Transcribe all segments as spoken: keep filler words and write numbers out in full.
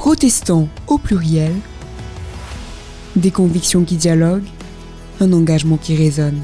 Protestants au pluriel, des convictions qui dialoguent, un engagement qui résonne.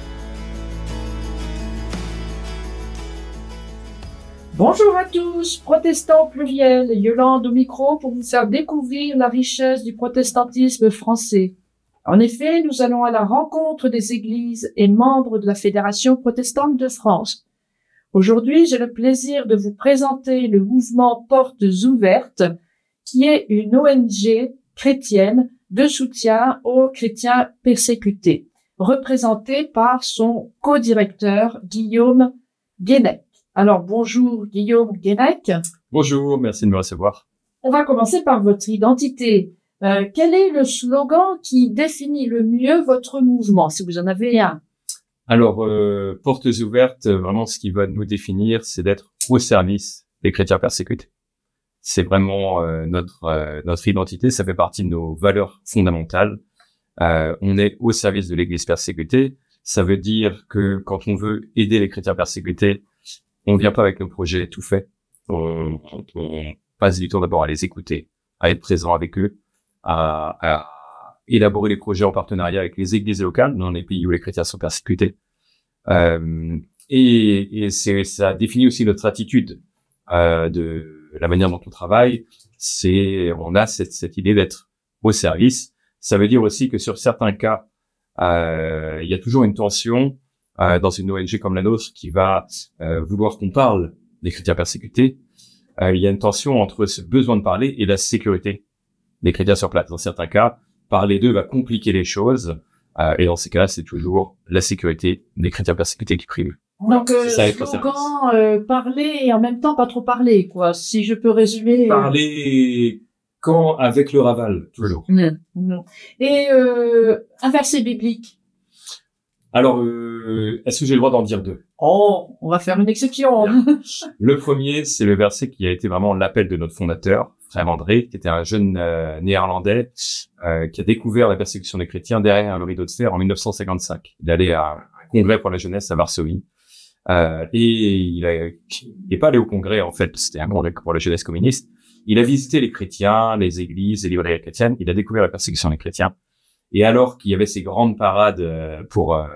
Bonjour à tous, protestants au pluriel, Yolande au micro pour vous faire découvrir la richesse du protestantisme français. En effet, nous allons à la rencontre des églises et membres de la Fédération protestante de France. Aujourd'hui, j'ai le plaisir de vous présenter le mouvement Portes ouvertes, qui est une O N G chrétienne de soutien aux chrétiens persécutés, représentée par son co-directeur Guillaume Guénec. Alors, bonjour Guillaume Guénec. Bonjour, merci de me recevoir. On va commencer par votre identité. Euh, quel est le slogan qui définit le mieux votre mouvement, si vous en avez un? Alors, euh, Portes ouvertes, vraiment ce qui va nous définir, c'est d'être au service des chrétiens persécutés. C'est vraiment euh, notre euh, notre identité, ça fait partie de nos valeurs fondamentales. Euh, on est au service de l'Église persécutée. Ça veut dire que quand on veut aider les chrétiens persécutés, on vient pas avec nos projets tout faits. On, on passe du temps d'abord à les écouter, à être présent avec eux, à, à élaborer les projets en partenariat avec les églises locales dans les pays où les chrétiens sont persécutés. Euh, et et c'est, ça définit aussi notre attitude euh, de la manière dont on travaille. C'est, on a cette, cette idée d'être au service. Ça veut dire aussi que sur certains cas, euh, il y a toujours une tension euh, dans une O N G comme la nôtre qui va euh, vouloir qu'on parle des chrétiens persécutés. Euh, il y a une tension entre ce besoin de parler et la sécurité des chrétiens sur place. Dans certains cas, parler d'eux va compliquer les choses. Euh, et dans ces cas-là, c'est toujours la sécurité des chrétiens persécutés qui prime. Donc, euh, slogan, euh, parler et en même temps pas trop parler, quoi. Si je peux résumer. Parler quand avec le raval, toujours. Mmh, mmh. Et euh, un verset biblique. Alors, euh, est-ce que j'ai le droit d'en dire deux? Oh, on va faire une exception. Le premier, c'est le verset qui a été vraiment l'appel de notre fondateur, Frère André, qui était un jeune euh, néerlandais euh, qui a découvert la persécution des chrétiens derrière le rideau de fer en mille neuf cent cinquante-cinq. Il allait à un congrès pour la jeunesse à Varsovie. Euh, et il a, il n'est pas allé au congrès, en fait, c'était un congrès pour la jeunesse communiste. Il a visité les chrétiens, les églises, les librairies chrétiennes. Il a découvert la persécution des chrétiens. Et alors qu'il y avait ces grandes parades pour euh,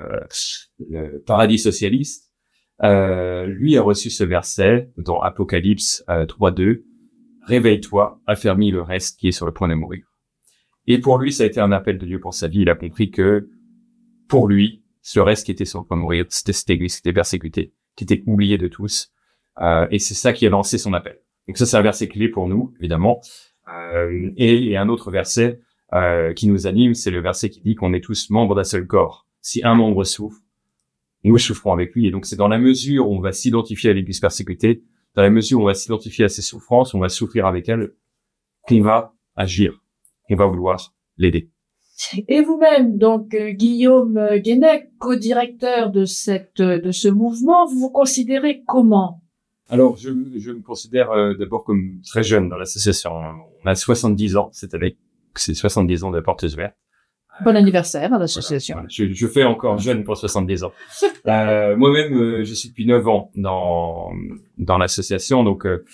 le paradis socialiste, euh, lui a reçu ce verset dans Apocalypse euh, trois deux. Réveille-toi, affermis le reste qui est sur le point de mourir. Et pour lui, ça a été un appel de Dieu pour sa vie. Il a compris que, pour lui, ce reste qui était sur le point de mourir, c'était cette église qui était persécutée, qui était oubliée de tous. Euh, et c'est ça qui a lancé son appel. Donc ça, c'est un verset clé pour nous, évidemment. Euh, et, et un autre verset euh, qui nous anime, c'est le verset qui dit qu'on est tous membres d'un seul corps. Si un membre souffre, nous souffrons avec lui. Et donc c'est dans la mesure où on va s'identifier à l'église persécutée, dans la mesure où on va s'identifier à ses souffrances, on va souffrir avec elle, qu'on va agir, qu'on va vouloir l'aider. Et vous-même, donc euh, Guillaume Guénec, co-directeur de cette de ce mouvement, vous vous considérez comment? Alors, je, je me considère euh, d'abord comme très jeune dans l'association. On a soixante-dix ans cette année, c'est soixante-dix ans de Portes ouvertes. Bon anniversaire à l'association. Voilà, voilà. Je, je fais encore jeune pour soixante-dix ans. euh, moi-même, euh, je suis depuis neuf ans dans dans l'association, donc euh,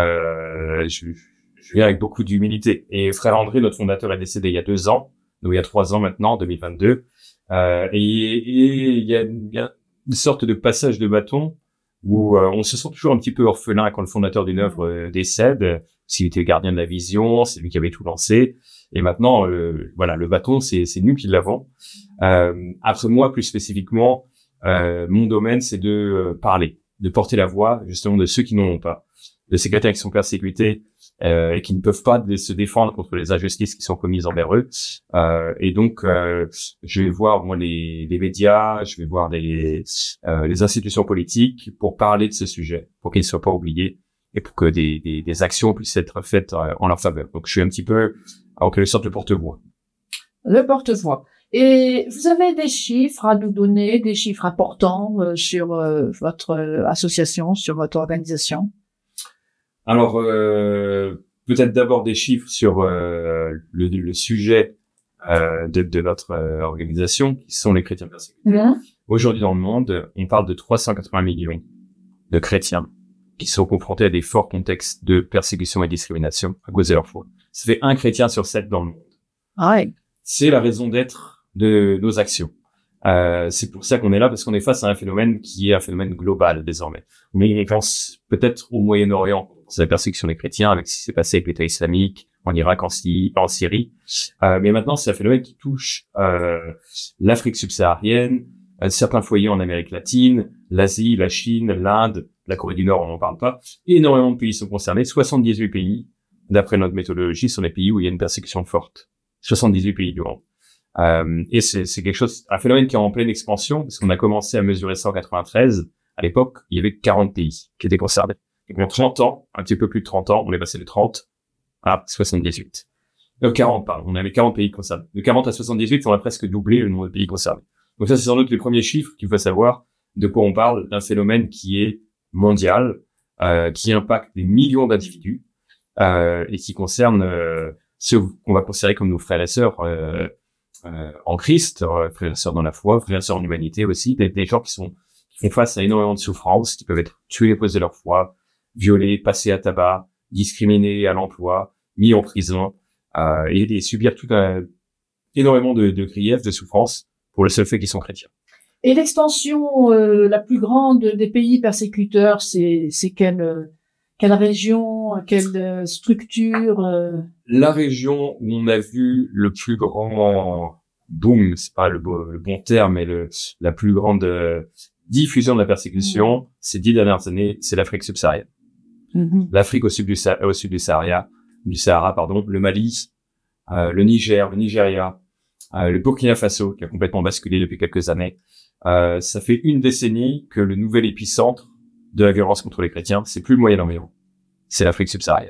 euh, je, je viens avec beaucoup d'humilité. Et Frère André, notre fondateur, est décédé il y a deux ans. Donc il y a trois ans maintenant, deux mille vingt-deux, euh, et, et il, y a, il y a une sorte de passage de bâton où euh, on se sent toujours un petit peu orphelin quand le fondateur d'une œuvre euh, décède. S'il était le gardien de la vision, c'est lui qui avait tout lancé, et maintenant, euh, voilà, le bâton, c'est, c'est nous qui l'avons. Euh, après moi, plus spécifiquement, euh, mon domaine, c'est de euh, parler, de porter la voix justement de ceux qui n'en ont pas, de ces chrétiens qui sont persécutés. Euh, et qui ne peuvent pas se défendre contre les injustices qui sont commises envers eux. Euh, et donc, euh, je vais voir moi les, les médias, je vais voir les, euh, les institutions politiques pour parler de ce sujet, pour qu'ils ne soient pas oubliés et pour que des, des, des actions puissent être faites euh, en leur faveur. Donc, je suis un petit peu, en quelque sorte, le porte-voix. Le porte-voix. Et vous avez des chiffres à nous donner, des chiffres importants euh, sur euh, votre euh, association, sur votre organisation? Alors, euh, peut-être d'abord des chiffres sur euh, le, le sujet euh, de, de notre euh, organisation, qui sont les chrétiens persécutés. Mmh. Aujourd'hui dans le monde, on parle de trois cent quatre-vingts millions de chrétiens qui sont confrontés à des forts contextes de persécution et discrimination à cause de leur foi. Ça fait un chrétien sur sept dans le monde. Ah ouais. C'est la raison d'être de nos actions. Euh, c'est pour ça qu'on est là, parce qu'on est face à un phénomène qui est un phénomène global désormais. Mais on pense peut-être au Moyen-Orient, c'est la persécution des chrétiens avec ce qui s'est passé avec l'État islamique en Irak, en, Syrie, en Syrie. Euh, mais maintenant, c'est un phénomène qui touche euh, l'Afrique subsaharienne, euh, certains foyers en Amérique latine, l'Asie, la Chine, l'Inde, la Corée du Nord, on n'en parle pas. Et énormément de pays sont concernés. soixante-dix-huit pays, d'après notre méthodologie, sont les pays où il y a une persécution forte. soixante-dix-huit pays du monde. Euh, et c'est, c'est quelque chose, un phénomène qui est en pleine expansion, parce qu'on a commencé à mesurer ça en quatre-vingt-treize. À l'époque, il y avait quarante pays qui étaient concernés. Donc, en trente ans, un petit peu plus de trente ans, on est passé de trente à soixante-dix-huit. Euh, quarante, pardon. On avait quarante pays concernés. De quarante à soixante-dix-huit, on a presque doublé le nombre de pays concernés. Donc ça, c'est sans doute les premiers chiffres qu'il faut savoir de quoi on parle, d'un phénomène qui est mondial, euh, qui impacte des millions d'individus, euh, et qui concerne euh, ceux qu'on va considérer comme nos frères et sœurs, euh, Euh, en Christ, euh, frères et sœurs dans la foi, frères et sœurs en humanité aussi, des, des gens qui sont qui font face à énormément de souffrances, qui peuvent être tués à cause de leur foi, violés, passés à tabac, discriminés à l'emploi, mis en prison, euh, et, et subir tout un énormément de, de griefs, de souffrances pour le seul fait qu'ils sont chrétiens. Et l'extension euh, la plus grande des pays persécuteurs, c'est c'est quelle euh, quelle région, quelle euh, structure euh... La région où on a vu le plus grand boom, c'est pas le, beau, le bon terme, mais le, la plus grande euh, diffusion de la persécution, mmh. ces dix dernières années, c'est l'Afrique subsaharienne. Mmh. L'Afrique au sud du, au sud du Sahara, du Sahara, pardon, le Mali, euh, le Niger, le Nigeria, euh, le Burkina Faso, qui a complètement basculé depuis quelques années. Euh, ça fait une décennie que le nouvel épicentre de la violence contre les chrétiens, c'est plus le Moyen-Orient, c'est l'Afrique subsaharienne.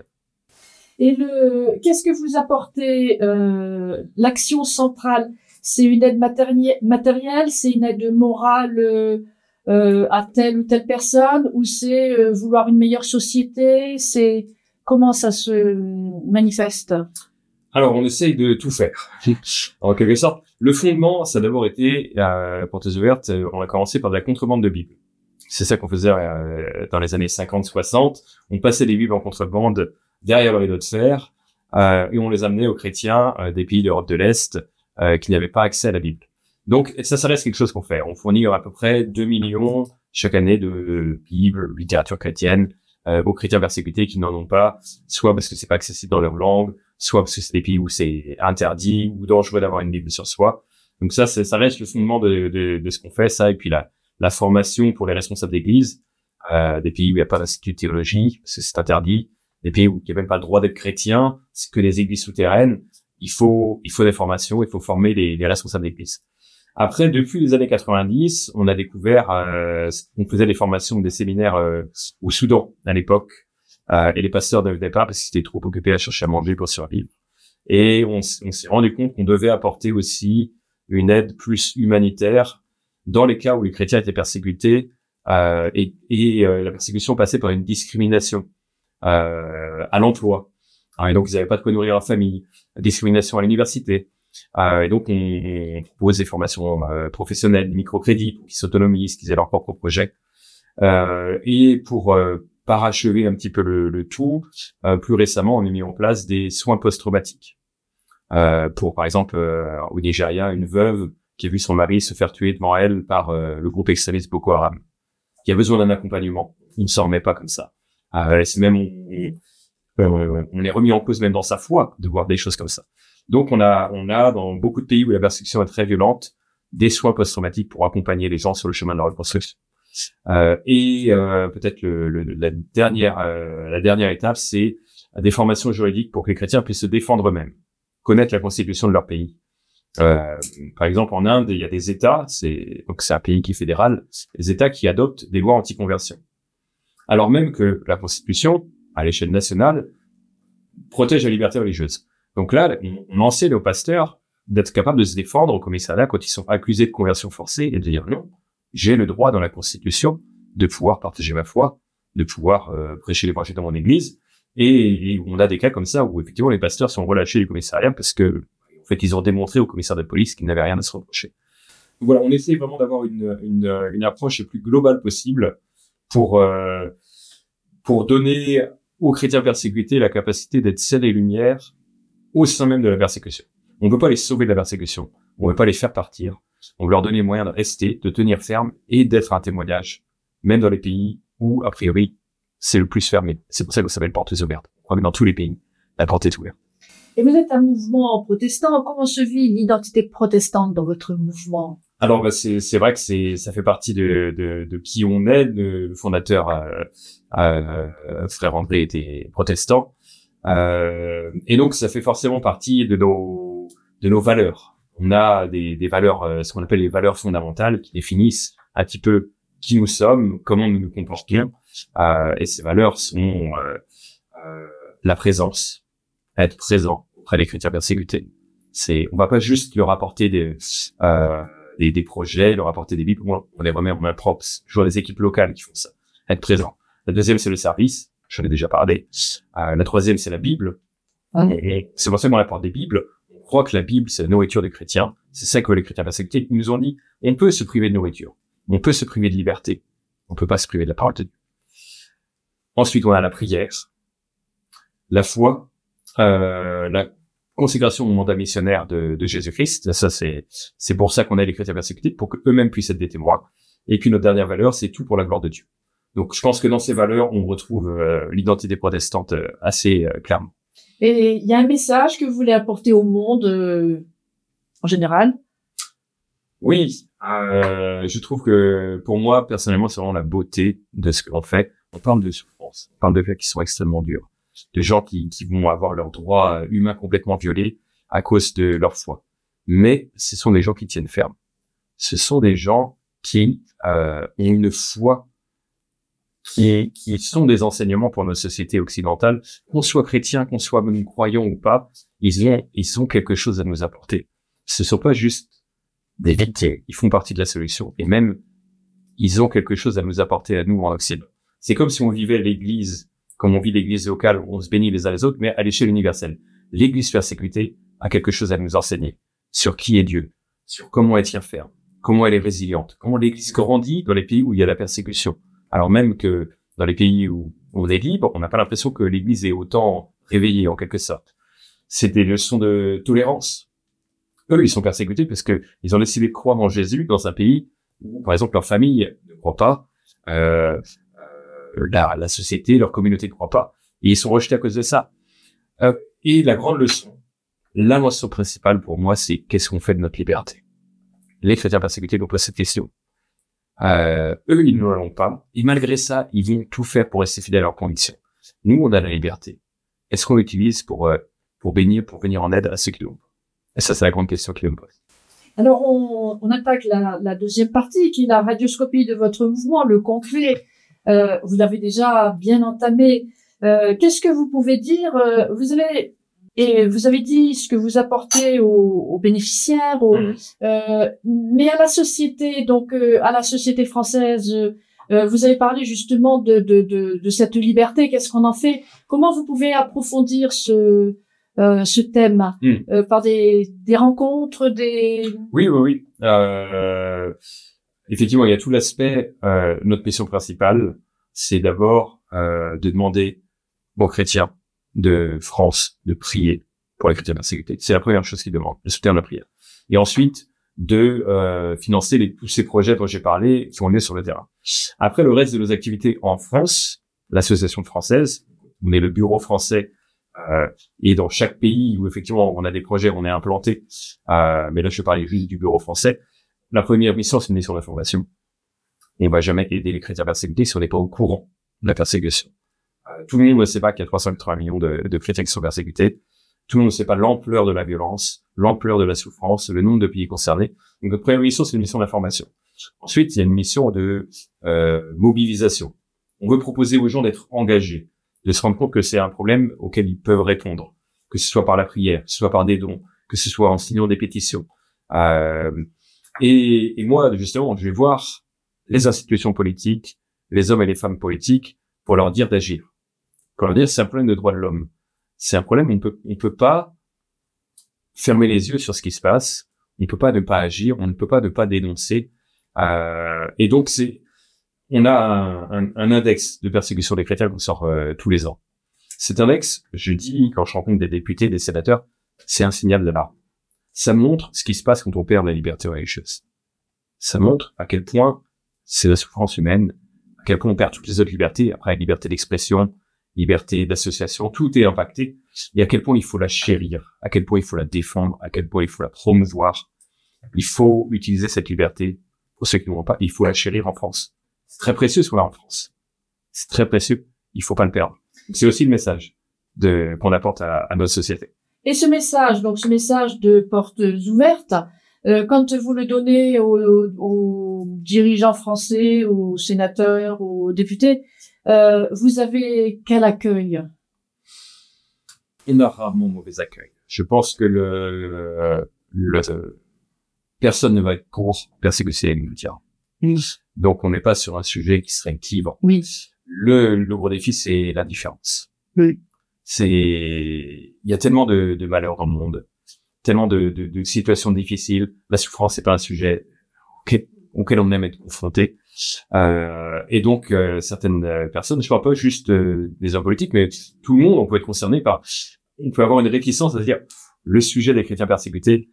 Et le, qu'est-ce que vous apportez, euh, l'action centrale? C'est une aide matérie- matérielle, c'est une aide morale euh, euh, à telle ou telle personne, ou c'est euh, vouloir une meilleure société? C'est comment ça se manifeste? Alors, on essaye de tout faire. En quelque sorte, le fondement, ça a d'abord été, euh, portes ouvertes, on a commencé par de la contrebande de Bibles. C'est ça qu'on faisait euh, dans les années cinquante soixante. On passait les Bibles en contrebande derrière le rideau de fer, euh, et on les amenait aux chrétiens euh, des pays d'Europe de l'Est euh, qui n'avaient pas accès à la Bible. Donc ça, ça reste quelque chose qu'on fait. On fournit à peu près deux millions chaque année de Bibles, littérature chrétienne, euh, aux chrétiens persécutés qui n'en ont pas, soit parce que c'est pas accessible dans leur langue, soit parce que c'est des pays où c'est interdit ou dangereux d'avoir une Bible sur soi. Donc ça, c'est, ça reste le fondement de, de, de ce qu'on fait, ça, et puis la, la formation pour les responsables d'église, euh, des pays où il n'y a pas d'institut de théologie, parce que c'est interdit, des pays où il n'y a même pas le droit d'être chrétien, c'est que des églises souterraines, il faut, il faut des formations, il faut former les, les responsables d'église. Après, depuis les années quatre-vingt-dix, on a découvert, euh, on faisait des formations, des séminaires euh, au Soudan à l'époque, euh, et les pasteurs ne venaient pas parce qu'ils étaient trop occupés à chercher à manger pour survivre. Et on, on s'est rendu compte qu'on devait apporter aussi une aide plus humanitaire dans les cas où les chrétiens étaient persécutés, euh, et, et euh, la persécution passait par une discrimination euh, à l'emploi. Et donc, ils n'avaient pas de quoi nourrir leur famille, discrimination à l'université. Euh, et donc, on, on propose des formations euh, professionnelles, des microcrédits pour qu'ils s'autonomisent, qu'ils aient leur propre projet. Euh, et pour euh, parachever un petit peu le, le tout, euh, plus récemment, on a mis en place des soins post-traumatiques. Euh, pour, par exemple, euh, au Nigeria, une veuve qui a vu son mari se faire tuer devant elle par euh, le groupe extrémiste Boko Haram, qui a besoin d'un accompagnement. Il ne s'en remet pas comme ça. Euh, c'est même, on, on, on est remis en cause même dans sa foi de voir des choses comme ça. Donc, on a, on a dans beaucoup de pays où la persécution est très violente, des soins post-traumatiques pour accompagner les gens sur le chemin de la reconstruction. Euh, et euh, peut-être le, le, la dernière, euh, la dernière étape, c'est des formations juridiques pour que les chrétiens puissent se défendre eux-mêmes, connaître la constitution de leur pays. Euh, par exemple, en Inde, il y a des États, c'est donc c'est un pays qui est fédéral, des États qui adoptent des lois anti-conversion, alors même que la Constitution, à l'échelle nationale, protège la liberté religieuse. Donc là, on enseigne aux pasteurs d'être capables de se défendre au commissariat quand ils sont accusés de conversion forcée et de dire non, j'ai le droit dans la Constitution de pouvoir partager ma foi, de pouvoir euh, prêcher l'évangile dans mon église. Et, et on a des cas comme ça où effectivement les pasteurs sont relâchés du commissariat parce que en fait ils ont démontré au commissaire de police qu'ils n'avaient rien à se reprocher. Donc voilà, on essaie vraiment d'avoir une, une, une approche la plus globale possible pour euh, pour donner aux chrétiens persécutés la capacité d'être sel et lumière au sein même de la persécution. On ne veut pas les sauver de la persécution. On ne veut pas les faire partir. On veut leur donner les moyens de rester, de tenir ferme et d'être un témoignage, même dans les pays où, a priori, c'est le plus fermé. C'est pour ça que ça s'appelle portes ouvertes. Je crois que dans tous les pays, la porte est ouverte. Et vous êtes un mouvement protestant. Comment se vit l'identité protestante dans votre mouvement? Alors, bah, c'est, c'est vrai que c'est, ça fait partie de, de, de qui on est. Le fondateur, euh, euh, Frère André, était protestant. Euh, et donc, ça fait forcément partie de nos, de nos valeurs. On a des, des valeurs, euh, ce qu'on appelle les valeurs fondamentales, qui définissent un petit peu qui nous sommes, comment nous nous comportons. Euh, et ces valeurs sont euh, euh, la présence, être présent auprès des chrétiens persécutés. C'est, on va pas juste leur apporter des, euh, des, des projets, leur apporter des bibles. On est vraiment en main propre. Je vois des équipes locales qui font ça. Être présent. La deuxième, c'est le service. J'en ai déjà parlé. Euh, la troisième, c'est la Bible. Ah. Et c'est pour ça qu'on apporte des Bibles. On croit que la Bible, c'est la nourriture des chrétiens. C'est ça que les chrétiens persécutés nous ont dit. On peut se priver de nourriture. On peut se priver de liberté. On peut pas se priver de la parole de Dieu. Ensuite, on a la prière, la foi, euh, la consécration au mandat missionnaire de, de Jésus-Christ. Ça, c'est, c'est pour ça qu'on a les chrétiens persécutés, pour qu'eux-mêmes puissent être des témoins. Et puis, notre dernière valeur, c'est tout pour la gloire de Dieu. Donc, je pense que dans ces valeurs, on retrouve euh, l'identité protestante euh, assez euh, clairement. Et il y a un message que vous voulez apporter au monde euh, en général? Oui, euh, je trouve que pour moi, personnellement, c'est vraiment la beauté de ce qu'on fait. On parle de souffrance, on parle de faits qui sont extrêmement durs, de gens qui, qui vont avoir leurs droits humains complètement violés à cause de leur foi. Mais ce sont des gens qui tiennent ferme. Ce sont des gens qui euh, ont une foi qui, qui sont des enseignements pour notre société occidentale, qu'on soit chrétien, qu'on soit même croyant ou pas, ils ont, ils ont quelque chose à nous apporter. Ce sont pas juste des victimes, ils font partie de la solution. Et même, ils ont quelque chose à nous apporter à nous en Occident. C'est comme si on vivait l'église, comme on vit l'église locale, où on se bénit les uns les autres, mais à l'échelle universelle. L'église persécutée a quelque chose à nous enseigner sur qui est Dieu, sur comment elle tient ferme, comment elle est résiliente, comment l'église grandit dans les pays où il y a la persécution. Alors même que dans les pays où on est libre, on n'a pas l'impression que l'église est autant réveillée en quelque sorte. C'est des leçons de tolérance. Eux, ils sont persécutés parce que ils ont décidé de croire en Jésus dans un pays où, par exemple, leur famille ne croit pas, euh, euh, la, la société, leur communauté ne croit pas, et ils sont rejetés à cause de ça. Euh, et la grande leçon, la leçon principale pour moi, c'est qu'est-ce qu'on fait de notre liberté. Les chrétiens persécutés nous posent cette question. Euh, eux, ils ne l'ont pas, et malgré ça, ils vont tout faire pour rester fidèles à leurs convictions. Nous, on a la liberté. Est-ce qu'on l'utilise pour euh, pour bénir, pour venir en aide à ceux qui l'ont? Et ça, c'est la grande question qu'ils me posent. Alors, on, on attaque la, la deuxième partie, qui est la radioscopie de votre mouvement, le concret. Euh, vous l'avez déjà bien entamé. Euh, qu'est-ce que vous pouvez dire? euh, Vous avez et vous avez dit ce que vous apportez aux, aux bénéficiaires, aux, mmh. euh, mais à la société, donc euh, à la société française. Euh, vous avez parlé justement de, de, de, de cette liberté. Qu'est-ce qu'on en fait? Comment vous pouvez approfondir ce Euh, ce thème mmh. euh, par des, des rencontres, des... Oui, oui, oui. Euh, effectivement, il y a tout l'aspect. Euh, notre mission principale, c'est d'abord euh, de demander aux chrétiens de France de prier pour les chrétiens persécutés. C'est la première chose qu'ils demandent, le soutien de la prière. Et ensuite, de euh, financer les, tous ces projets dont j'ai parlé qui ont lieu sur le terrain. Après, le reste de nos activités en France, l'association française, on est le bureau français. Euh, et dans chaque pays où effectivement on a des projets, on est implanté, euh, mais là je parlais juste du bureau français. La première mission, c'est une mission d'information. Et on va jamais aider les chrétiens persécutés si on n'est pas au courant de la persécution. Euh, tout le monde ne sait pas qu'il y a trois cent quatre-vingts millions de, de chrétiens qui sont persécutés. Tout le monde ne sait pas l'ampleur de la violence, l'ampleur de la souffrance, le nombre de pays concernés. Donc notre première mission, c'est une mission d'information. Ensuite, il y a une mission de euh, mobilisation. On veut proposer aux gens d'être engagés, de se rendre compte que c'est un problème auquel ils peuvent répondre, que ce soit par la prière, que ce soit par des dons, que ce soit en signant des pétitions. Euh, et, et moi, justement, je vais voir les institutions politiques, les hommes et les femmes politiques, pour leur dire d'agir. Pour leur dire, c'est un problème de droits de l'homme. C'est un problème, on ne peut, on peut pas fermer les yeux sur ce qui se passe, on ne peut pas ne pas agir, on ne peut pas ne pas dénoncer. Euh, et donc, c'est on a un, un, un index de persécution des chrétiens qu'on sort euh, tous les ans. Cet index, je dis, quand je rencontre des députés, des sénateurs, c'est un signal d'alarme. Ça montre ce qui se passe quand on perd la liberté religieuse. Ça montre à quel point c'est la souffrance humaine, à quel point on perd toutes les autres libertés. Après, liberté d'expression, liberté d'association, tout est impacté. Et à quel point il faut la chérir, à quel point il faut la défendre, à quel point il faut la promouvoir. Il faut utiliser cette liberté. Pour ceux qui ne voient pas, il faut la chérir en France. C'est très précieux ce qu'on a en France. C'est très précieux. Il faut pas le perdre. C'est aussi le message de, qu'on apporte à, à notre société. Et ce message, donc ce message de portes ouvertes, euh, quand vous le donnez aux, aux dirigeants français, aux sénateurs, aux députés, euh, vous avez quel accueil? Il n'a rarement mauvais accueil. Je pense que le, le, le personne ne va être contre persécuter les médias. Donc on n'est pas sur un sujet qui serait clivant. Oui. Le, le gros défi, c'est l'indifférence. Oui. C'est, il y a tellement de, de malheurs dans le monde, tellement de, de, de situations difficiles. La souffrance, c'est pas un sujet auquel, auquel on aime être confronté. Euh, et donc, euh, certaines personnes, je parle pas juste euh, des hommes politiques, mais tout le monde, on peut être concerné par, on peut avoir une réticence à se dire, le sujet des chrétiens persécutés,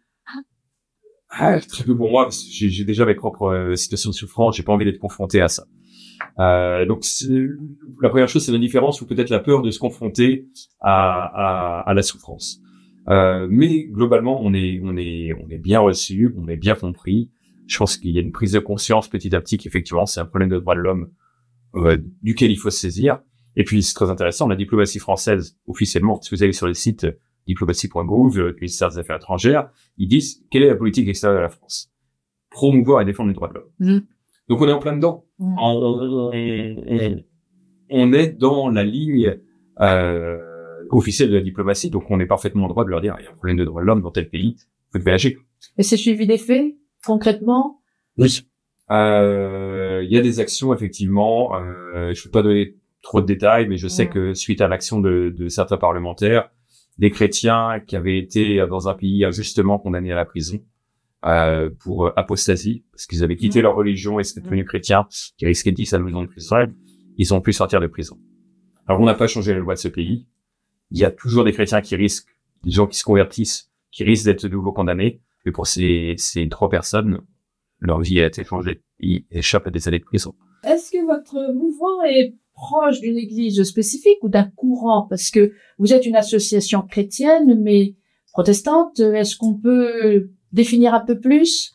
ah, très peu pour moi, parce que j'ai, j'ai déjà mes propres euh, situations de souffrance, j'ai pas envie d'être confronté à ça. Euh, donc, la première chose, c'est l'indifférence ou peut-être la peur de se confronter à, à, à la souffrance. Euh, mais globalement, on est, on est, on est bien reçu, on est bien compris. Je pense qu'il y a une prise de conscience petit à petit qu'effectivement, c'est un problème de droits de l'homme euh, duquel il faut se saisir. Et puis, c'est très intéressant, la diplomatie française, officiellement, si vous allez sur le site diplomatie point gouv, le ministère des Affaires étrangères, ils disent quelle est la politique extérieure de la France? Promouvoir et défendre les droits de l'homme. Mmh. Donc, on est en plein dedans. Mmh. On, on, on est dans la ligne euh, officielle de la diplomatie, donc on est parfaitement en droit de leur dire il y a un problème de droits de l'homme dans tel pays, vous devez agir. Et c'est suivi des faits, concrètement? Oui. Euh, il y a des actions, effectivement. Euh, je ne peux pas donner trop de détails, mais je sais que suite à l'action de, de certains parlementaires, des chrétiens qui avaient été dans un pays injustement condamnés à la prison euh, pour apostasie, parce qu'ils avaient quitté mmh. leur religion et s'étaient devenus chrétiens, qui risquaient dix à douze ans de prison, ils ont pu sortir de prison. Alors, on n'a pas changé la loi de ce pays. Il y a toujours des chrétiens qui risquent, des gens qui se convertissent, qui risquent d'être de nouveau condamnés. Mais pour ces, ces trois personnes, leur vie a été changée. Ils échappent à des années de prison. Est-ce que votre mouvement est proche d'une église spécifique ou d'un courant? Parce que vous êtes une association chrétienne, mais protestante. Est-ce qu'on peut définir un peu plus?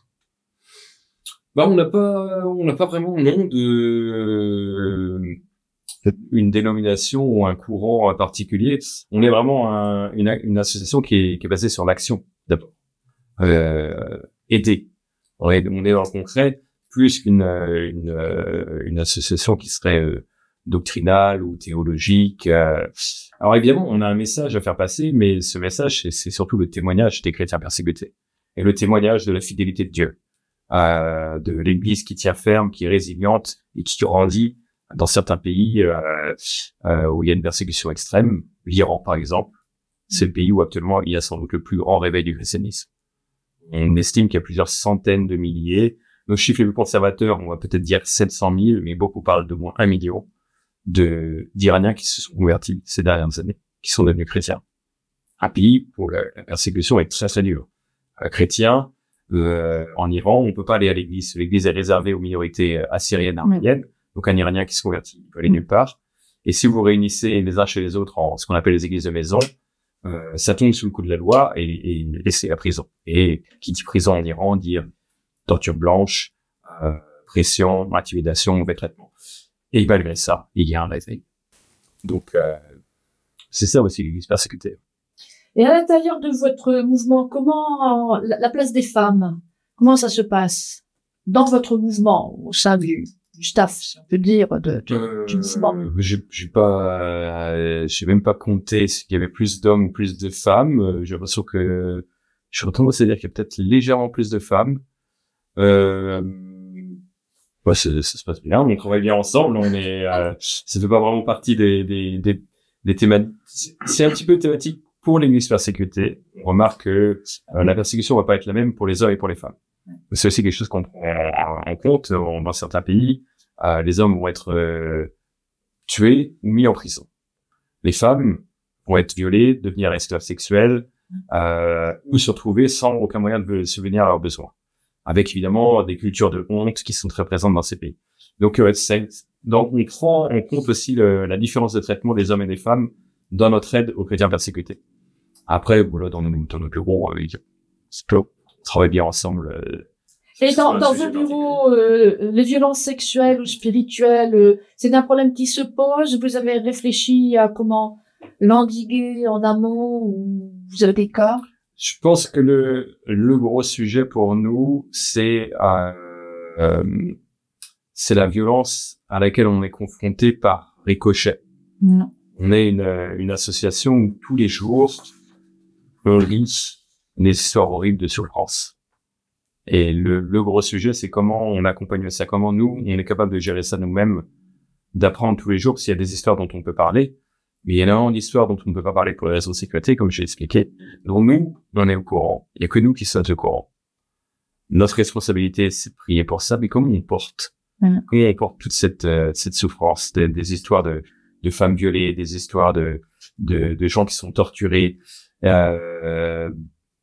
Bah, on n'a pas, on n'a pas vraiment nom de, euh, une dénomination ou un courant particulier. On est vraiment un, une, une association qui est, qui est basée sur l'action, d'abord. Euh, aider. On est, on est dans le concret plus qu'une une, une association qui serait euh, doctrinale ou théologique. Euh. Alors évidemment, on a un message à faire passer, mais ce message, c'est, c'est surtout le témoignage des chrétiens persécutés et le témoignage de la fidélité de Dieu, euh, de l'Église qui tient ferme, qui est résiliente et qui grandit dans certains pays euh, euh, où il y a une persécution extrême. L'Iran, par exemple, c'est le pays où actuellement il y a sans doute le plus grand réveil du christianisme. On estime qu'il y a plusieurs centaines de milliers. Nos chiffres les plus conservateurs, on va peut-être dire sept cent mille, mais beaucoup parlent de moins un million de, d'Iraniens qui se sont convertis ces dernières années, qui sont devenus chrétiens. Un pays où la, la persécution est très très dure. Euh, chrétiens, euh, en Iran, on peut pas aller à l'église. L'église est réservée aux minorités assyriennes, arméniennes. Donc un Iranien qui se convertit, il peut aller nulle part. Et si vous réunissez les uns chez les autres en ce qu'on appelle les églises de maison, Euh, ça tombe sous le coup de la loi et, et, et c'est la prison. Et qui dit prison en Iran dit torture blanche, euh, pression, intimidation, mauvais traitement. Et malgré ça, il y a un réveil. Donc, euh, c'est ça aussi l'Église persécutée. Et à l'intérieur de votre mouvement, comment la, la place des femmes, comment ça se passe dans votre mouvement au sein du du staff, si on peut dire, de, de, euh, du mouvement? J'ai, j'ai pas, euh, j'ai même pas compté s'il y avait plus d'hommes ou plus de femmes. J'ai l'impression que, je suis tendance à dire qu'il y a peut-être légèrement plus de femmes. Euh, ouais, ça se passe bien, on travaille bien ensemble, on est, euh, ça fait pas vraiment partie des, des, des, des thématiques. C'est un petit peu thématique pour l'Église persécutée. On remarque que euh, la persécution va pas être la même pour les hommes et pour les femmes. C'est aussi quelque chose qu'on prend en compte dans certains pays. Euh, les hommes vont être euh, tués ou mis en prison. Les femmes vont être violées, devenir esclaves sexuelles, euh, ou se retrouver sans aucun moyen de subvenir à leurs besoins, avec évidemment des cultures de honte qui sont très présentes dans ces pays. Donc, euh, c'est, donc on prend en compte aussi le, la différence de traitement des hommes et des femmes dans notre aide aux chrétiens persécutés. Après, voilà, dans nos, dans nos bureaux, euh, on travaille bien ensemble. Euh, Et dans, dans vos bureaux, euh, les violences sexuelles ou spirituelles, euh, c'est un problème qui se pose. Vous avez réfléchi à comment l'endiguer en amont, ou vous avez des cas? Je pense que le, le gros sujet pour nous, c'est euh, euh, c'est la violence à laquelle on est confronté par ricochet. Non. On est une, une association où tous les jours, on lit des histoires horribles de souffrance. Et le, le gros sujet, c'est comment on accompagne ça, comment nous, on est capable de gérer ça nous-mêmes, d'apprendre tous les jours s'il y a des histoires dont on peut parler. Mais il y a énormément d'histoires dont on ne peut pas parler pour les réseaux de sécurité, comme j'ai expliqué. Donc nous, on est au courant. Il y a que nous qui sommes au courant. Notre responsabilité, c'est de prier pour ça, mais comment on porte? Mmh. Comment on porte toute cette, euh, cette souffrance, des, des histoires de, de femmes violées, des histoires de, de, de gens qui sont torturés. Euh,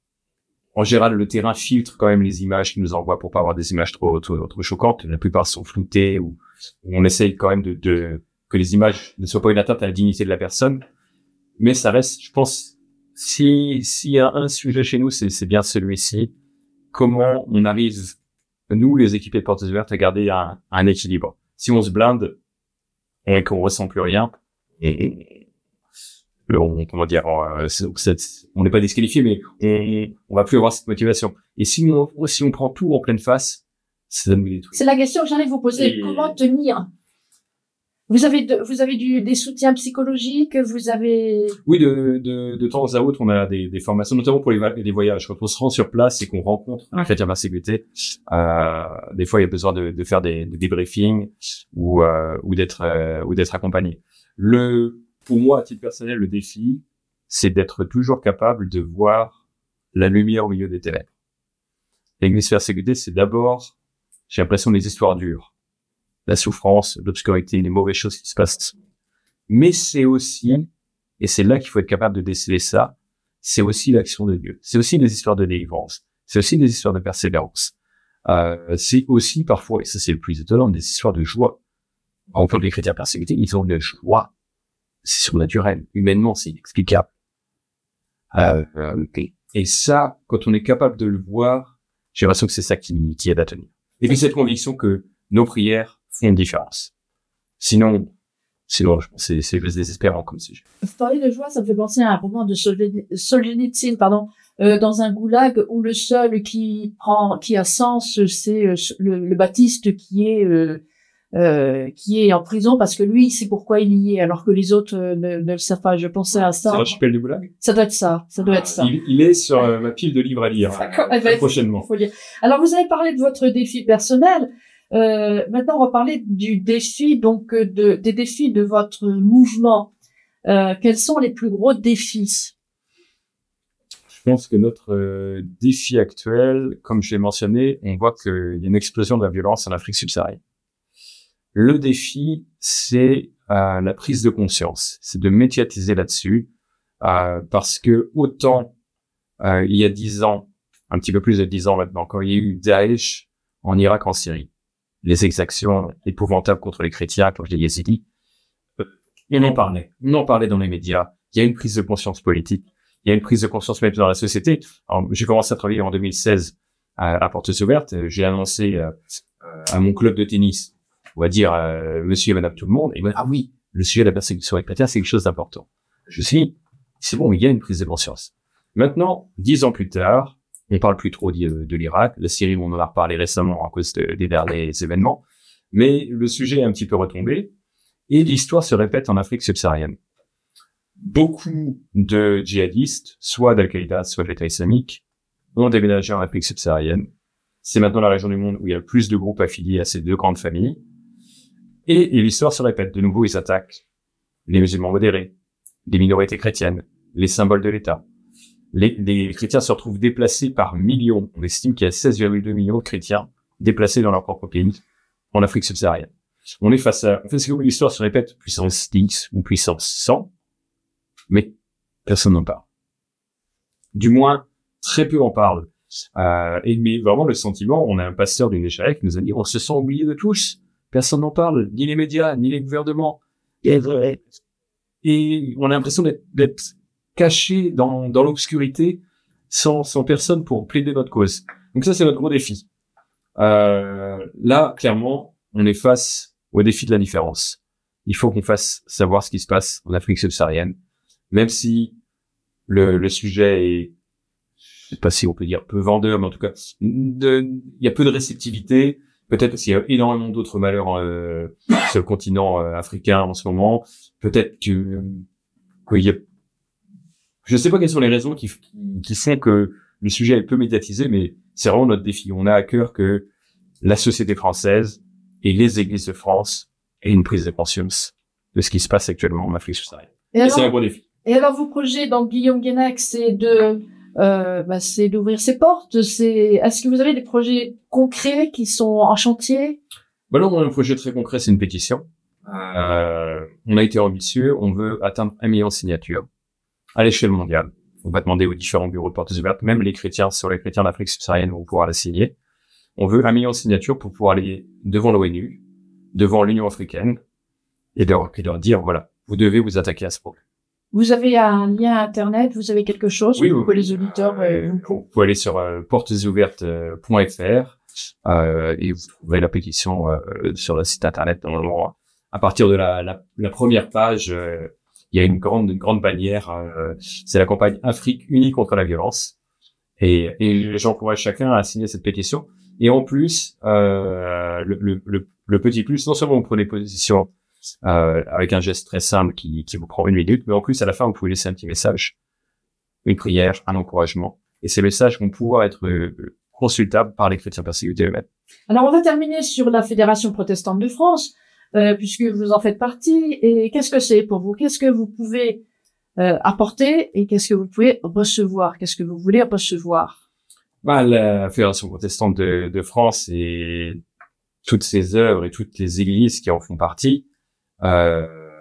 en général, le terrain filtre quand même les images qu'il nous envoie pour pas avoir des images trop, trop, trop choquantes. La plupart sont floutées, ou on essaye quand même de, de que les images ne soient pas une atteinte à la dignité de la personne. Mais ça reste, je pense, si, s'il y a un sujet chez nous, c'est, c'est bien celui-ci. Comment on arrive, nous, les équipés de portes ouvertes, à garder un, un équilibre. Si on se blinde et qu'on ressent plus rien, et, on, comment dire, on, on n'est pas disqualifié, mais on, on va plus avoir cette motivation. Et si on, si on prend tout en pleine face, ça nous détruit. C'est la question que j'allais vous poser. Et... Comment tenir? Vous avez de, vous avez du, des soutiens psychologiques, vous avez... Oui, de, de, de temps à autre, on a des, des formations, notamment pour les, les voyages. Quand on se rend sur place et qu'on rencontre un chrétien persécuté, euh, des fois, il y a besoin de, de faire des, des débriefings ou, euh, ou d'être, euh, ou d'être accompagné. Le, pour moi, à titre personnel, le défi, c'est d'être toujours capable de voir la lumière au milieu des ténèbres. L'église persécutée, c'est d'abord, j'ai l'impression, des histoires dures. La souffrance, l'obscurité, les mauvaises choses qui se passent. Mais c'est aussi, et c'est là qu'il faut être capable de déceler ça, c'est aussi l'action de Dieu. C'est aussi des histoires de délivrance. C'est aussi des histoires de persévérance. Euh, c'est aussi parfois, et ça c'est le plus étonnant, des histoires de joie. En fait, les chrétiens persécutés, ils ont une joie. C'est surnaturel. Humainement, c'est inexplicable. Euh, okay. Et ça, quand on est capable de le voir, j'ai l'impression que c'est ça qui, qui aide à tenir. Et puis cette conviction que nos prières font une différence. Sinon, sinon, je pense que c'est, c'est désespérant comme sujet. Vous parlez de joie, ça me fait penser à un roman de Solzhenitsyn, pardon, euh, dans un goulag où le seul qui prend, qui a sens, c'est euh, le, le baptiste qui est, euh, euh, qui est en prison parce que lui, c'est pourquoi il y est, alors que les autres euh, ne, ne le savent pas. Je pensais à ça. C'est l'archipel du goulag? Ça doit être ça. Ça doit ah, être ça. Il, il est sur euh, ma pile de livres à lire. D'accord. Euh, ben, prochainement. Faut lire. Alors, vous avez parlé de votre défi personnel. Euh, maintenant, on va parler du défi, donc de, des défis de votre mouvement. Euh, quels sont les plus gros défis? Je pense que notre euh, défi actuel, comme je l'ai mentionné, on voit qu'il y a une explosion de la violence en Afrique subsaharienne. Le défi, c'est euh, la prise de conscience, c'est de médiatiser là-dessus, euh, parce que autant euh, il y a dix ans, un petit peu plus de dix ans maintenant, quand il y a eu Daesh en Irak, en Syrie, les exactions épouvantables contre les chrétiens, contre les yézidis, euh, on en parlait. On en parlait dans les médias. Il y a une prise de conscience politique. Il y a une prise de conscience même dans la société. Alors, j'ai commencé à travailler en deux mille seize à, à Portes Ouvertes. J'ai annoncé euh, à mon club de tennis, on va dire euh, monsieur et madame tout le monde, et ben, ah oui, le sujet de la persécution des chrétiens, c'est quelque chose d'important. Je suis, c'est bon, il y a une prise de conscience. Maintenant, dix ans plus tard, on parle plus trop de, de l'Irak. La Syrie, on en a reparlé récemment à cause de, des derniers événements. Mais le sujet est un petit peu retombé. Et l'histoire se répète en Afrique subsaharienne. Beaucoup de djihadistes, soit d'Al-Qaïda, soit de l'État islamique, ont déménagé en Afrique subsaharienne. C'est maintenant la région du monde où il y a le plus de groupes affiliés à ces deux grandes familles. Et, et l'histoire se répète. De nouveau, ils attaquent les musulmans modérés, les minorités chrétiennes, les symboles de l'État. Les, les chrétiens se retrouvent déplacés par millions. On estime qu'il y a seize virgule deux millions de chrétiens déplacés dans leur propre pays, en Afrique subsaharienne. On est face à, en fait, c'est comme l'histoire se répète, puissance dix ou puissance cent, mais personne n'en parle. Du moins, très peu en parlent. Euh, et mais vraiment le sentiment, on a un pasteur d'une échelle qui nous a dit, on se sent oublié de tous. Personne n'en parle, ni les médias, ni les gouvernements. Et, et on a l'impression d'être, d'être caché dans, dans l'obscurité, sans, sans personne pour plaider notre cause. Donc ça, c'est notre gros défi. Euh, là, clairement, on est face au défi de la différence. Il faut qu'on fasse savoir ce qui se passe en Afrique subsaharienne, même si le, le sujet est, je sais pas si on peut dire peu vendeur, mais en tout cas, il y a peu de réceptivité. Peut-être parce qu'il y a énormément d'autres malheurs euh, sur le continent euh, africain en ce moment. Peut-être que euh, qu'il y a, je sais pas quelles sont les raisons qui qui font que le sujet est peu médiatisé, mais c'est vraiment notre défi. On a à cœur que la société française et les églises de France aient une prise de conscience de ce qui se passe actuellement en Afrique subsaharienne. Et, et c'est un gros défi. Et alors, vos projets, donc Guillaume Guénec, c'est de Euh, bah, c'est d'ouvrir ses portes. C'est, est-ce que vous avez des projets concrets qui sont en chantier? Bah non, on a un projet très concret, c'est une pétition. Euh, on a été ambitieux, on veut atteindre un million de signatures à l'échelle mondiale. On va demander aux différents bureaux de portes ouvertes, même les chrétiens, sur les chrétiens d'Afrique subsaharienne vont pouvoir la signer. On veut un million de signatures pour pouvoir aller devant l'ONU, devant l'Union africaine, et leur, et leur dire, voilà, vous devez vous attaquer à ce problème. Vous avez un lien internet, vous avez quelque chose oui, pour oui. les auditeurs. Euh... Vous pouvez aller sur euh, portes ouvertes point f r euh, et vous trouverez la pétition euh, sur le site internet. À partir de la, la, la première page, euh, il y a une grande, une grande bannière. Euh, c'est la campagne Afrique unie contre la violence, et, et j'encourage chacun à signer cette pétition. Et en plus, euh, le, le, le, le petit plus, non seulement vous prenez position Euh, avec un geste très simple qui, qui vous prend une minute, mais en plus, à la fin, vous pouvez laisser un petit message, une prière, un encouragement. Et ces messages vont pouvoir être euh, consultables par les chrétiens persécutés eux-mêmes. Alors, on va terminer sur la Fédération protestante de France, euh, puisque vous en faites partie. Et qu'est-ce que c'est pour vous? Qu'est-ce que vous pouvez euh, apporter et qu'est-ce que vous pouvez recevoir? Qu'est-ce que vous voulez recevoir? Bah, la Fédération protestante de, de France et toutes ses œuvres et toutes les églises qui en font partie Euh,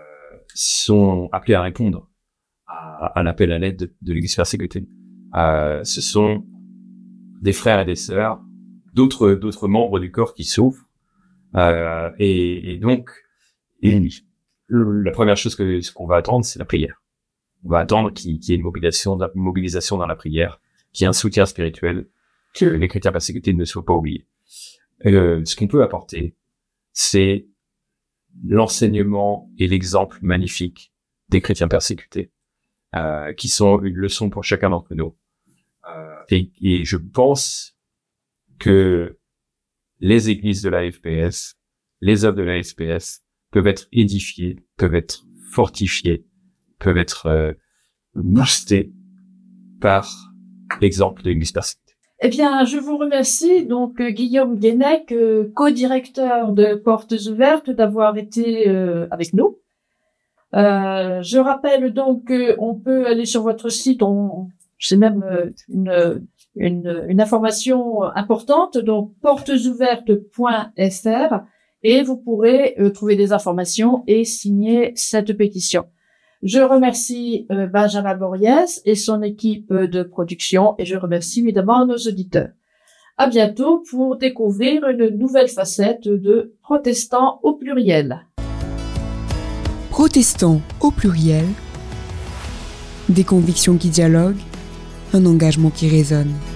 sont appelés à répondre à, à l'appel à l'aide de, de l'Église persécutée. Euh, ce sont des frères et des sœurs, d'autres d'autres membres du corps qui souffrent, euh, et, et donc et le, la première chose que ce qu'on va attendre, c'est la prière. On va attendre qu'il, qu'il y ait une mobilisation, une mobilisation dans la prière, qu'il y ait un soutien spirituel, que les chrétiens persécutés ne soient pas oubliés. Euh, ce qu'on peut apporter, c'est l'enseignement et l'exemple magnifique des chrétiens persécutés, euh, qui sont une leçon pour chacun d'entre nous. Euh, et, et je pense que les églises de la F P S, les œuvres de la F P S peuvent être édifiées, peuvent être fortifiées, peuvent être euh, boostées par l'exemple de l'Église persécutée. Eh bien, je vous remercie, donc, euh, Guillaume Guénec, euh, co-directeur de Portes Ouvertes, d'avoir été euh, avec nous. Euh, je rappelle donc qu'on peut aller sur votre site, on, c'est même euh, une, une, une information importante, donc portes ouvertes point f r, et vous pourrez euh, trouver des informations et signer cette pétition. Je remercie euh, Benjamin Borriès et son équipe de production, et je remercie évidemment nos auditeurs. À bientôt pour découvrir une nouvelle facette de Protestants au pluriel. Protestants au pluriel, des convictions qui dialoguent, un engagement qui résonne.